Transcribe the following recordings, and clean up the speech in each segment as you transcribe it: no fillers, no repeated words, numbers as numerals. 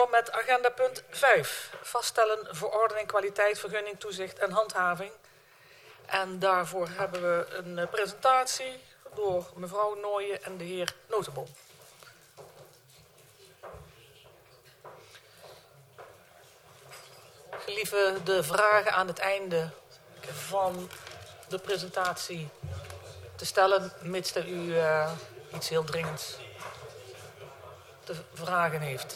door met agenda punt 5. Vaststellen verordening kwaliteit, vergunning, toezicht en handhaving. En daarvoor hebben we een presentatie door mevrouw Nooijen en de heer Notenboom. Gelieve de vragen aan het einde van de presentatie te stellen, mits dat u iets heel dringends te vragen heeft.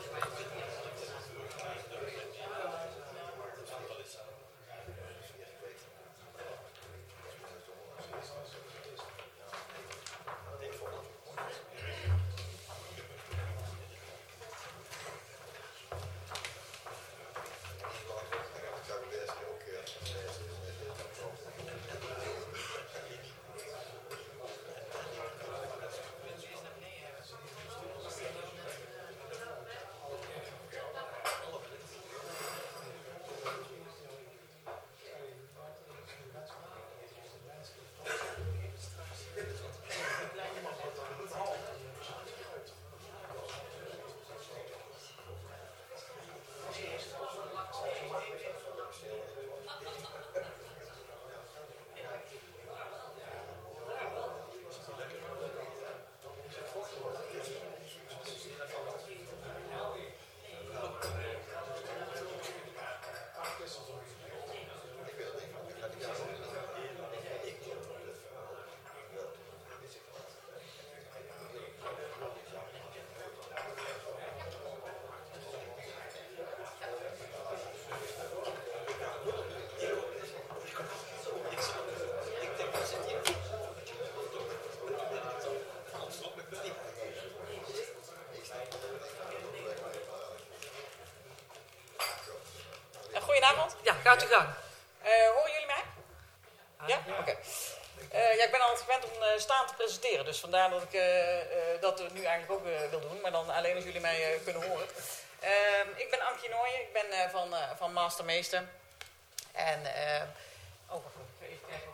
Goedenavond. Ja, gaat u gang. Horen jullie mij? Ja? Oké. Ja, ik ben altijd gewend om staand te presenteren. Dus vandaar dat ik dat nu eigenlijk ook wil doen. Maar dan alleen als jullie mij kunnen horen. Ik ben Ankie Nooijen. Ik ben van Mastermeester. En... wacht even kijken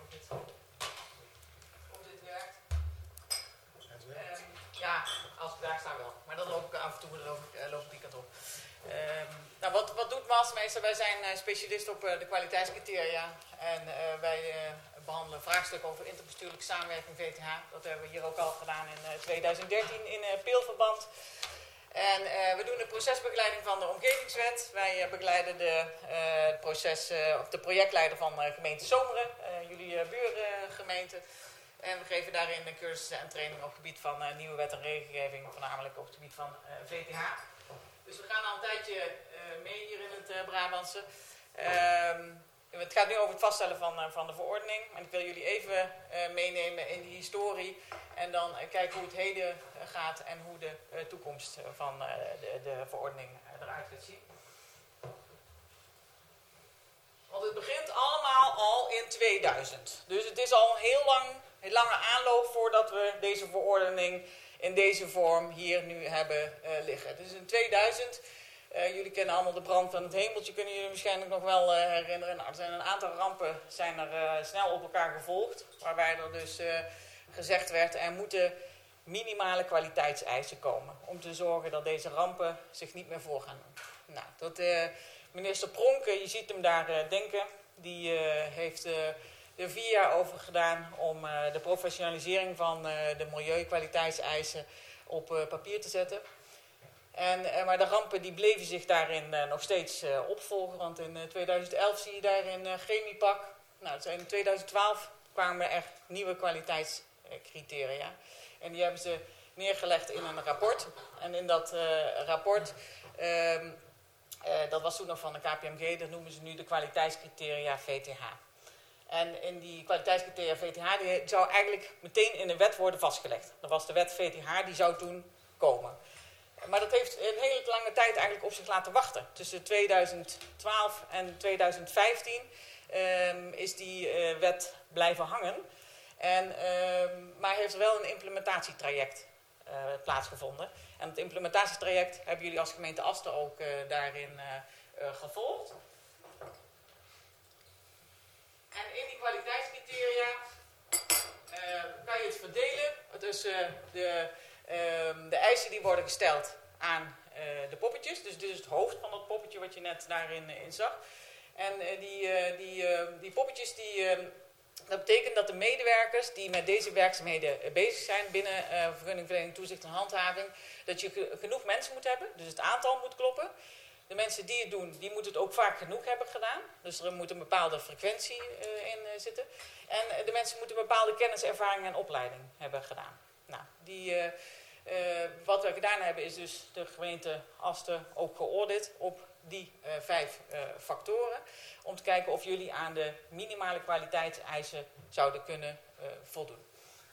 of dit werkt. Ja, als ik daar sta wel. Maar dan loop ik af en toe loop ik die kant op. Nou, wat doet Mastermeester? Wij zijn specialist op de kwaliteitscriteria en wij behandelen vraagstukken over interbestuurlijke samenwerking VTH. Dat hebben we hier ook al gedaan in 2013 in peelverband. En we doen de procesbegeleiding van de omgevingswet. Wij begeleiden de projectleider van gemeente Zomeren, jullie buurgemeente. En we geven daarin cursussen en trainingen op het gebied van nieuwe wet en regelgeving, voornamelijk op het gebied van VTH. Dus we gaan al een tijdje mee hier in het Brabantse. Het gaat nu over het vaststellen van de verordening. En ik wil jullie even meenemen in die historie. En dan kijken hoe het heden gaat en hoe de toekomst van de verordening eruit gaat zien. Want het begint allemaal al in 2000. Dus het is al een lange aanloop voordat we deze verordening in deze vorm hier nu hebben liggen. Dus in 2000, jullie kennen allemaal de brand van het hemeltje, kunnen jullie waarschijnlijk nog wel herinneren. Nou, er zijn een aantal rampen snel op elkaar gevolgd, waarbij er dus gezegd werd, er moeten minimale kwaliteitseisen komen, om te zorgen dat deze rampen zich niet meer voor gaan doen. Nou, minister Pronk, je ziet hem daar denken, die heeft er 4 jaar over gedaan om de professionalisering van de milieukwaliteitseisen op papier te zetten. Maar de rampen die bleven zich daarin nog steeds opvolgen, want in 2011 zie je daarin Chemiepak. Nou, in 2012 kwamen er nieuwe kwaliteitscriteria en die hebben ze neergelegd in een rapport. En in dat rapport, dat was toen nog van de KPMG, dat noemen ze nu de kwaliteitscriteria VTH. En in die kwaliteitscriteria VTH, die zou eigenlijk meteen in de wet worden vastgelegd. Dat was de wet VTH, die zou toen komen. Maar dat heeft een hele lange tijd eigenlijk op zich laten wachten. Tussen 2012 en 2015 is die wet blijven hangen. Maar heeft er wel een implementatietraject plaatsgevonden. En het implementatietraject hebben jullie als gemeente Asten ook daarin gevolgd. En in die kwaliteitscriteria kan je het verdelen tussen de eisen die worden gesteld aan de poppetjes. Dus dit is het hoofd van dat poppetje wat je net daarin zag. En die poppetjes, dat betekent dat de medewerkers die met deze werkzaamheden bezig zijn binnen vergunningverlening, toezicht en handhaving, dat je genoeg mensen moet hebben. Dus het aantal moet kloppen. De mensen die het doen, die moeten het ook vaak genoeg hebben gedaan. Dus er moet een bepaalde frequentie in zitten. En de mensen moeten een bepaalde kennis, ervaring en opleiding hebben gedaan. Nou, wat we gedaan hebben is dus de gemeente Asten ook geaudit op die 5 factoren. Om te kijken of jullie aan de minimale kwaliteitseisen zouden kunnen voldoen.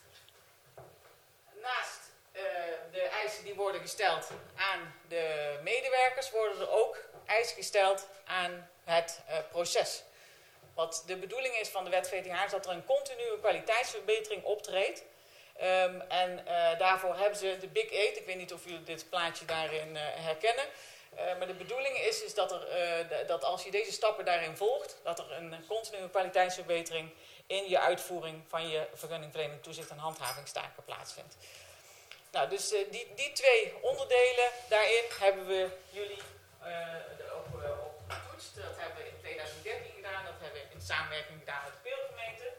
Naast de eisen die worden gesteld aan de medewerkers, worden er ook eisen gesteld aan het proces. Wat de bedoeling is van de wet VTH is dat er een continue kwaliteitsverbetering optreedt. Daarvoor hebben ze de Big 8. Ik weet niet of jullie dit plaatje daarin herkennen. Maar de bedoeling is dat als je deze stappen daarin volgt, dat er een continue kwaliteitsverbetering in je uitvoering van je vergunningverlening, toezicht en handhavingstaken plaatsvindt. Nou, dus die 2 onderdelen, daarin hebben we jullie op getoetst. Dat hebben we in 2013 gedaan, dat hebben we in samenwerking gedaan met de Peelgemeente.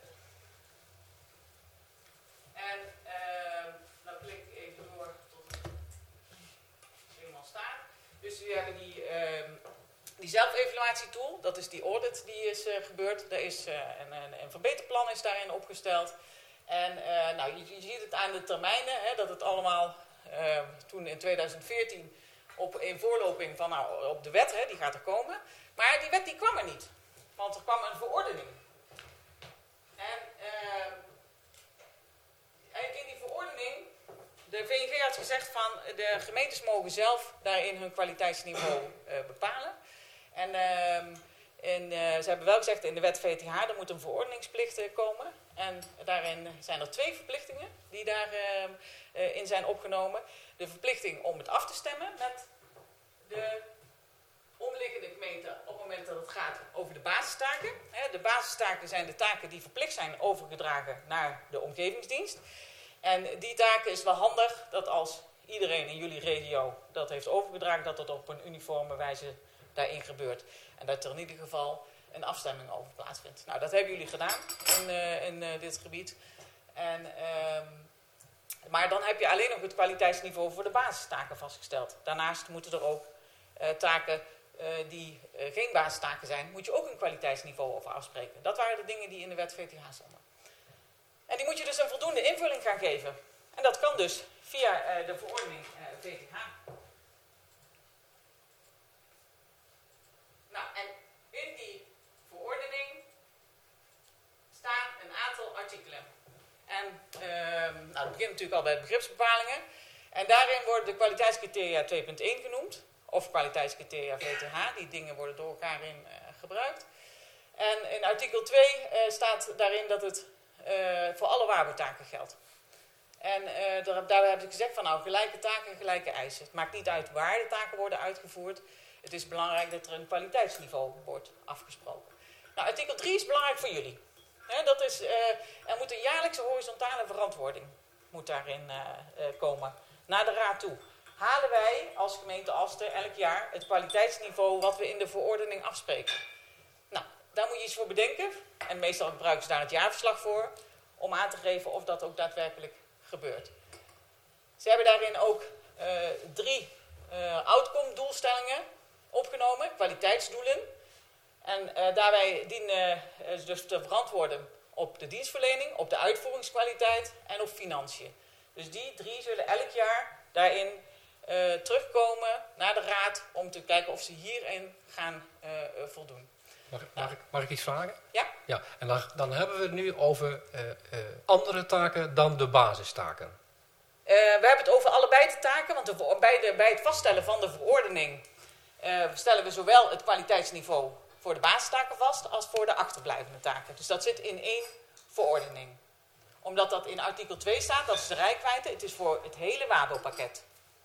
En dan klik ik even door tot het helemaal staat. Dus we hebben die zelfevaluatietool, dat is die audit die is gebeurd. Er is een verbeterplan is daarin opgesteld. En je ziet het aan de termijnen, dat het allemaal toen in 2014 in voorloping van op de wet, die gaat er komen. Maar die wet die kwam er niet, want er kwam een verordening. En eigenlijk in die verordening, de VNV had gezegd van de gemeentes mogen zelf daarin hun kwaliteitsniveau bepalen. En ze hebben wel gezegd in de wet VTH, er moet een verordeningsplicht komen. En daarin zijn er 2 verplichtingen die daarin zijn opgenomen. De verplichting om het af te stemmen met de onderliggende gemeente op het moment dat het gaat over de basistaken. De basistaken zijn de taken die verplicht zijn overgedragen naar de omgevingsdienst. En die taken is wel handig dat als iedereen in jullie regio dat heeft overgedragen, dat dat op een uniforme wijze daarin gebeurt. En dat er in ieder geval een afstemming over plaatsvindt. Nou, dat hebben jullie gedaan in dit gebied. Maar dan heb je alleen nog het kwaliteitsniveau voor de basistaken vastgesteld. Daarnaast moeten er ook taken die geen basistaken zijn, moet je ook een kwaliteitsniveau over afspreken. Dat waren de dingen die in de wet VTH stonden. En die moet je dus een voldoende invulling gaan geven. En dat kan dus via de verordening VTH. Nou, en in die verordening staan een aantal artikelen. En dat begint natuurlijk al bij de begripsbepalingen. En daarin worden de kwaliteitscriteria 2.1 genoemd. Of kwaliteitscriteria VTH. Die dingen worden door elkaar in gebruikt. En in artikel 2 staat daarin dat het voor alle waarborgtaken geldt. En daar hebben ze gezegd van gelijke taken, gelijke eisen. Het maakt niet uit waar de taken worden uitgevoerd. Het is belangrijk dat er een kwaliteitsniveau wordt afgesproken. Nou, artikel 3 is belangrijk voor jullie. Dat is, er moet een jaarlijkse horizontale verantwoording daarin komen. Naar de raad toe. Halen wij als gemeente Asten elk jaar het kwaliteitsniveau wat we in de verordening afspreken. Nou, daar moet je iets voor bedenken. En meestal gebruiken ze daar het jaarverslag voor. Om aan te geven of dat ook daadwerkelijk gebeurt. Ze hebben daarin ook 3 outcome doelstellingen opgenomen. Kwaliteitsdoelen. En daarbij dienen dus te verantwoorden op de dienstverlening, op de uitvoeringskwaliteit en op financiën. Dus die 3 zullen elk jaar daarin terugkomen naar de raad om te kijken of ze hierin gaan voldoen. Mag ik iets vragen? Ja. Ja, en dan hebben we het nu over andere taken dan de basistaken. We hebben het over allebei de taken, want bij het vaststellen van de verordening stellen we zowel het kwaliteitsniveau voor de basistaken vast als voor de achterblijvende taken. Dus dat zit in 1 verordening. Omdat dat in artikel 2 staat, dat is de reikwijdte, het is voor het hele WABO-pakket.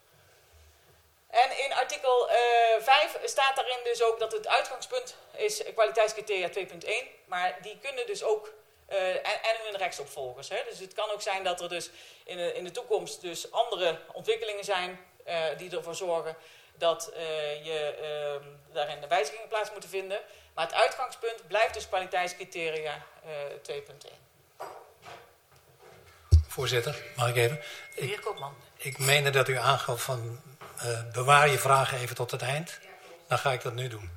En in artikel 5 staat daarin dus ook dat het uitgangspunt is kwaliteitscriteria 2.1, maar die kunnen dus ook, en hun rechtsopvolgers. Dus het kan ook zijn dat er dus in de toekomst dus andere ontwikkelingen zijn die ervoor zorgen dat daarin de wijzigingen plaats moeten vinden. Maar het uitgangspunt blijft dus kwaliteitscriteria 2.1. Voorzitter, mag ik even? De heer Koopman. Ik meende dat u aangaf van bewaar je vragen even tot het eind. Dan ga ik dat nu doen.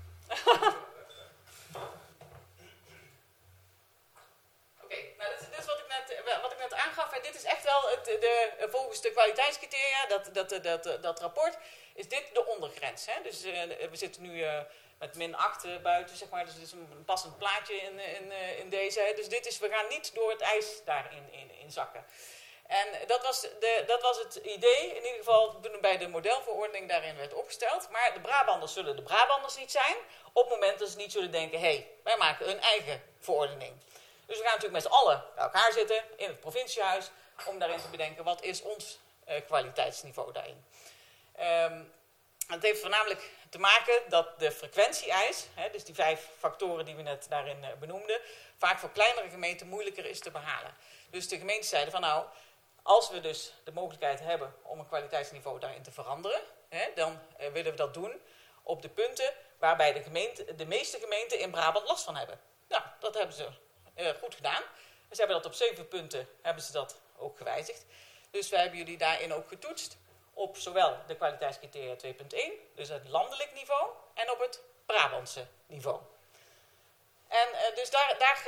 Oké, nou dit is wat ik net aangaf. En dit is echt wel, volgens de kwaliteitscriteria, dat rapport, is dit de ondergrens. Hè? Dus we zitten nu met -8 buiten, zeg maar. Dus het is een passend plaatje in deze. Hè? Dus we gaan niet door het ijs daarin in zakken. En dat was het idee, in ieder geval toen bij de modelverordening daarin werd opgesteld. Maar de Brabanders zullen de Brabanders niet zijn, op het moment dat ze niet zullen denken, hé, wij maken een eigen verordening. Dus we gaan natuurlijk met z'n allen bij elkaar zitten in het provinciehuis om daarin te bedenken, wat is ons kwaliteitsniveau daarin. Het heeft voornamelijk te maken dat de frequentie-eis, dus die 5 factoren die we net daarin benoemden, vaak voor kleinere gemeenten moeilijker is te behalen. Dus de gemeenten zeiden van nou, als we dus de mogelijkheid hebben om een kwaliteitsniveau daarin te veranderen, dan willen we dat doen op de punten waarbij de meeste gemeenten in Brabant last van hebben. Nou, dat hebben ze goed gedaan. Ze hebben dat op 7 punten hebben ze dat ook gewijzigd. Dus wij hebben jullie daarin ook getoetst op zowel de kwaliteitscriteria 2.1, dus het landelijk niveau, en op het Brabantse niveau. En dus daar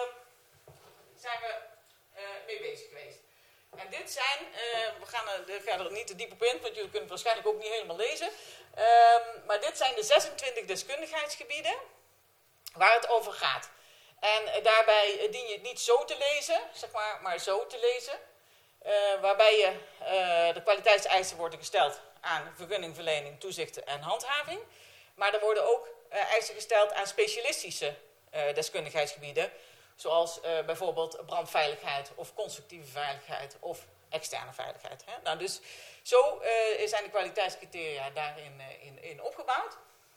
zijn we mee bezig geweest. En dit zijn, we gaan er niet te diep op in, want jullie kunnen het waarschijnlijk ook niet helemaal lezen. Maar dit zijn de 26 deskundigheidsgebieden waar het over gaat. En daarbij dien je het niet zo te lezen, zeg maar zo te lezen. Waarbij de kwaliteitseisen worden gesteld aan vergunningverlening, toezicht en handhaving. Maar er worden ook eisen gesteld aan specialistische deskundigheidsgebieden. Zoals bijvoorbeeld brandveiligheid of constructieve veiligheid of externe veiligheid. Hè? Nou, dus zo zijn de kwaliteitscriteria daarin in opgebouwd.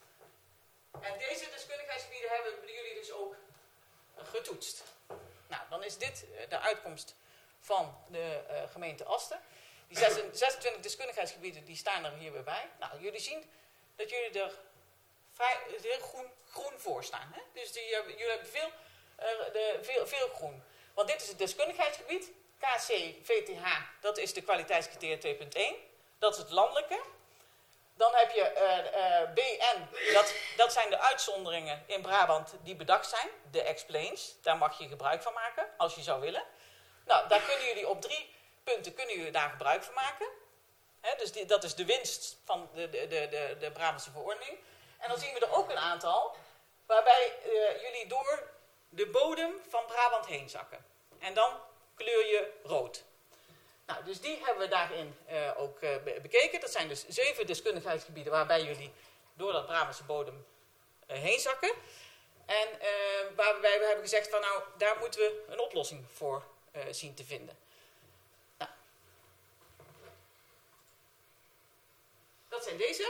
En deze deskundigheidsgebieden hebben jullie dus ook getoetst. Nou, dan is dit de uitkomst van de gemeente Asten. Die 26 deskundigheidsgebieden die staan er hier weer bij. Nou, jullie zien dat jullie er heel groen voor staan. Hè? Dus jullie hebben veel groen. Want dit is het deskundigheidsgebied. KC, VTH, dat is de kwaliteitscriteria 2.1. Dat is het landelijke. Dan heb je BN, dat zijn de uitzonderingen in Brabant die bedacht zijn. De explains, daar mag je gebruik van maken, als je zou willen. Nou, daar kunnen jullie op 3 punten daar gebruik van maken. Dus dat is de winst van de Brabantse verordening. En dan zien we er ook een aantal waarbij jullie door de bodem van Brabant heen zakken. En dan kleur je rood. Nou, dus die hebben we daarin ook bekeken. Dat zijn dus 7 deskundigheidsgebieden waarbij jullie door dat Brabantse bodem heen zakken. En waarbij we hebben gezegd van nou, daar moeten we een oplossing voor zien te vinden. Nou. Dat zijn deze.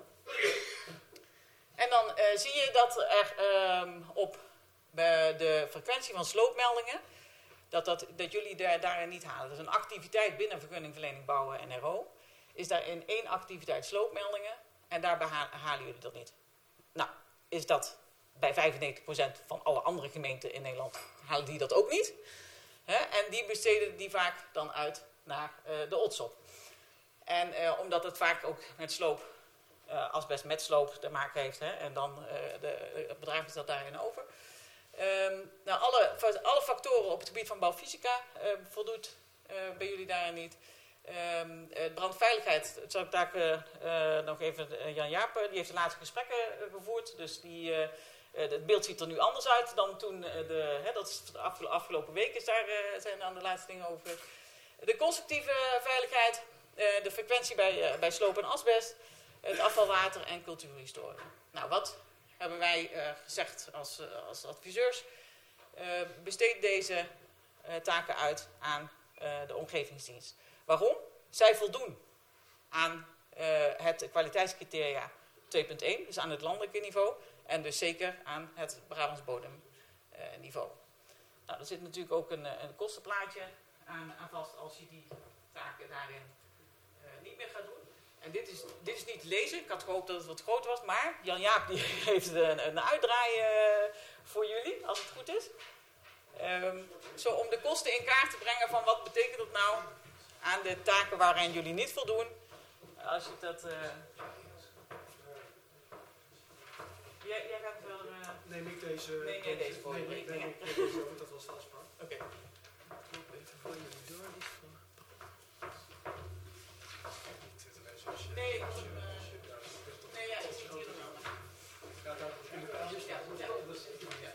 En dan zie je dat er op de frequentie van sloopmeldingen, dat jullie daarin niet halen. Dus een activiteit binnen vergunningverlening bouwen en RO is daarin 1 activiteit sloopmeldingen en daarbij halen jullie dat niet. Nou, is dat bij 95% van alle andere gemeenten in Nederland halen die dat ook niet. En die besteden die vaak dan uit naar de OTSOP. En omdat het vaak ook met sloop, asbest met sloop te maken heeft, en dan het bedrijf is dat daarin over. Nou, alle factoren op het gebied van bouwfysica voldoet bij jullie daarin niet. Brandveiligheid, dat zal ik daar nog even, Jan Jaap, die heeft de laatste gesprekken gevoerd. Dus het beeld ziet er nu anders uit dan toen, dat is de afgelopen weken zijn dan de laatste dingen over. De constructieve veiligheid, de frequentie bij sloop en asbest, het afvalwater en cultuurhistorie. Nou, wat hebben wij gezegd als adviseurs? Besteed deze taken uit aan de omgevingsdienst. Waarom? Zij voldoen aan het kwaliteitscriteria 2.1, dus aan het landelijke niveau. En dus zeker aan het Brabants bodemniveau. Nou, er zit natuurlijk ook een kostenplaatje aan vast als je die taken daarin niet meer gaat doen. En dit is niet te lezen. Ik had gehoopt dat het wat groter was. Maar Jan-Jaap die heeft een uitdraai voor jullie, als het goed is. Zo om de kosten in kaart te brengen van wat betekent dat nou aan de taken waaraan jullie niet voldoen. Als je dat... Jij gaat wel... Neem ik deze... Nee, deze voor je neem rekening. ik deze over, dat was de afspraak. Oké. Nee, ik moet... Nee, ja, ik zit hier dan wel. Ja, daar in de pages staat. Ja.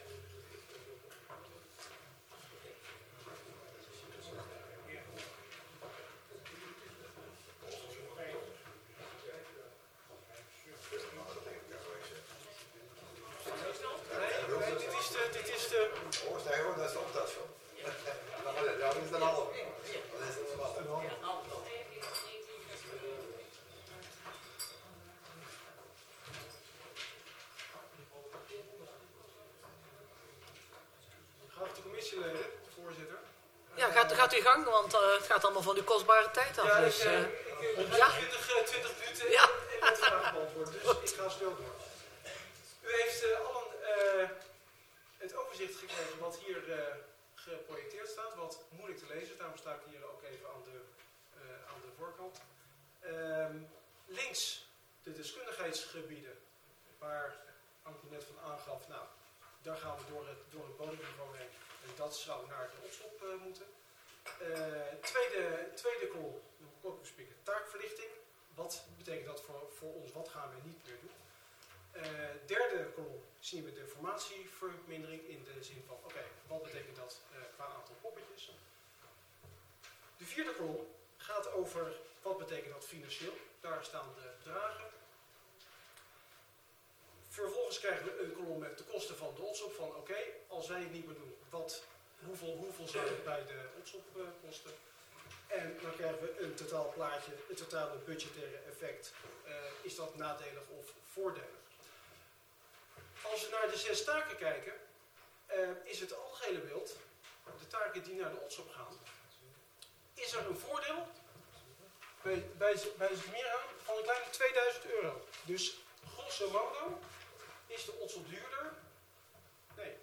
Nee, dit is de... Oh, sta je gewoon, dat is de opdracht van. Ja, dat is dan half. Dat is dan wat. Een half. Geachte commissieleden, voorzitter. Ja, gaat u gang, want het gaat allemaal van uw kostbare tijd af. Ja, Dus, ik heb ja. 20 minuten Ja. en wat vragen beantwoorden, dus ik ga snel door. U heeft allen het overzicht gekregen wat hier geprojecteerd staat, wat moeilijk te lezen is. Daarom sta ik hier ook even aan de voorkant. Links de deskundigheidsgebieden, waar Anke net van aangaf, nou, daar gaan we door het bodemniveau heen. En dat zou naar de opschop moeten. Tweede call, de corporate speaker, taakverlichting. Wat betekent dat voor ons? Wat gaan we niet meer doen? Derde kolom zien we de formatievermindering in de zin van, oké, wat betekent dat qua aantal poppetjes? De vierde kolom gaat over wat betekent dat financieel. Daar staan de bedragen. Vervolgens krijgen we een kolom met de kosten van de opschop van, oké, als wij het niet meer doen, hoeveel zou het bij de opschop kosten? En dan krijgen we een totaalplaatje, het totale budgettaire effect. Is dat nadelig of voordelig? Als we naar de 6 taken kijken, is het algehele beeld, de taken die naar de opschop gaan, is er een voordeel bij meer aan van een kleine €2000. Dus grosso modo is de opschop duurder? Nee.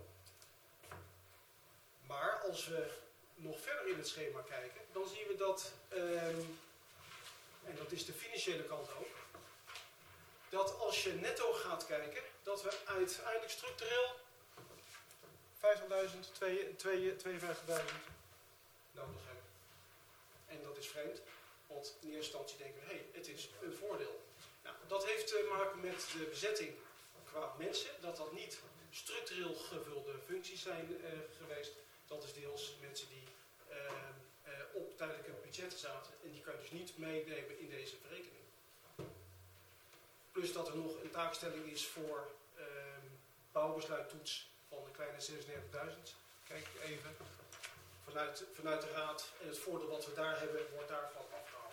Maar als we nog verder in het schema kijken, dan zien we dat, en dat is de financiële kant ook, dat als je netto gaat kijken, dat we uiteindelijk structureel 50.000, 52.000 nodig hebben. En dat is vreemd, want in eerste instantie denken we, hé, het is een voordeel. Nou, dat heeft te maken met de bezetting qua mensen, dat niet structureel gevulde functies zijn geweest. Dat is deels mensen die op tijdelijke budgetten zaten en die kan je dus niet meenemen in deze verrekening. Plus dat er nog een taakstelling is voor bouwbesluittoets van een kleine 36.000. Kijk even. Vanuit de raad en het voordeel wat we daar hebben, wordt daarvan afgehaald.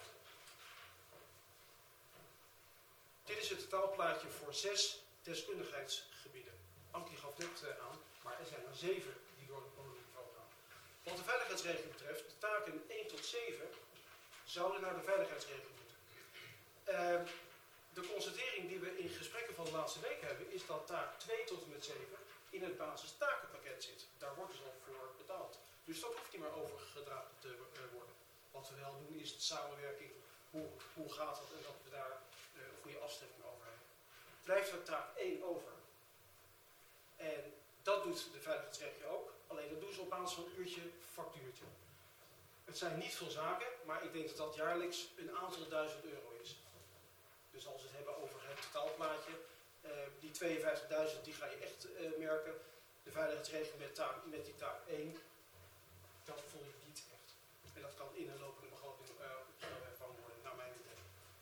Dit is het totaalplaatje voor 6 deskundigheidsgebieden. Ankie gaf dit aan, maar er zijn er 7 die door het bodemniveau gaan. Wat de veiligheidsregeling betreft, de taken 1 tot 7 zouden naar de veiligheidsregeling moeten. De constatering die we in gesprekken van de laatste week hebben, is dat taak 2 tot en met 7 in het basistakenpakket zit. Daar wordt dus al voor betaald. Dus dat hoeft niet meer overgedragen te worden. Wat we wel doen is de samenwerking. Hoe gaat dat en dat we daar een goede afstemming over hebben. Blijft er taak 1 over. En dat doet de veiligheidsregeling ook. Alleen dat doen ze op basis van uurtje factuurtje. Het zijn niet veel zaken, maar ik denk dat dat jaarlijks een aantal €1000 is. Dus als we het hebben over het totaalplaatje, die 52.000 die ga je echt merken. De veiligheidsregeling met die taak 1, dat voel je niet echt. En dat kan in een lopende begroting opgevangen worden, naar mijn idee.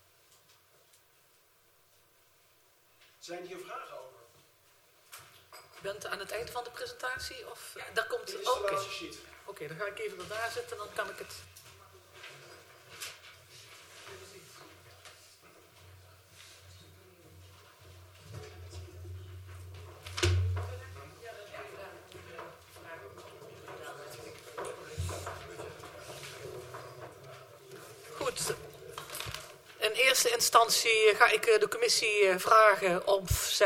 Zijn hier vragen over? U bent aan het einde van de presentatie? Of daar komt Dit is de Oké, laatste sheet. dan ga ik even daar zitten, dan kan ik het. Goed. Een eerste instantie ga ik de commissie vragen of zij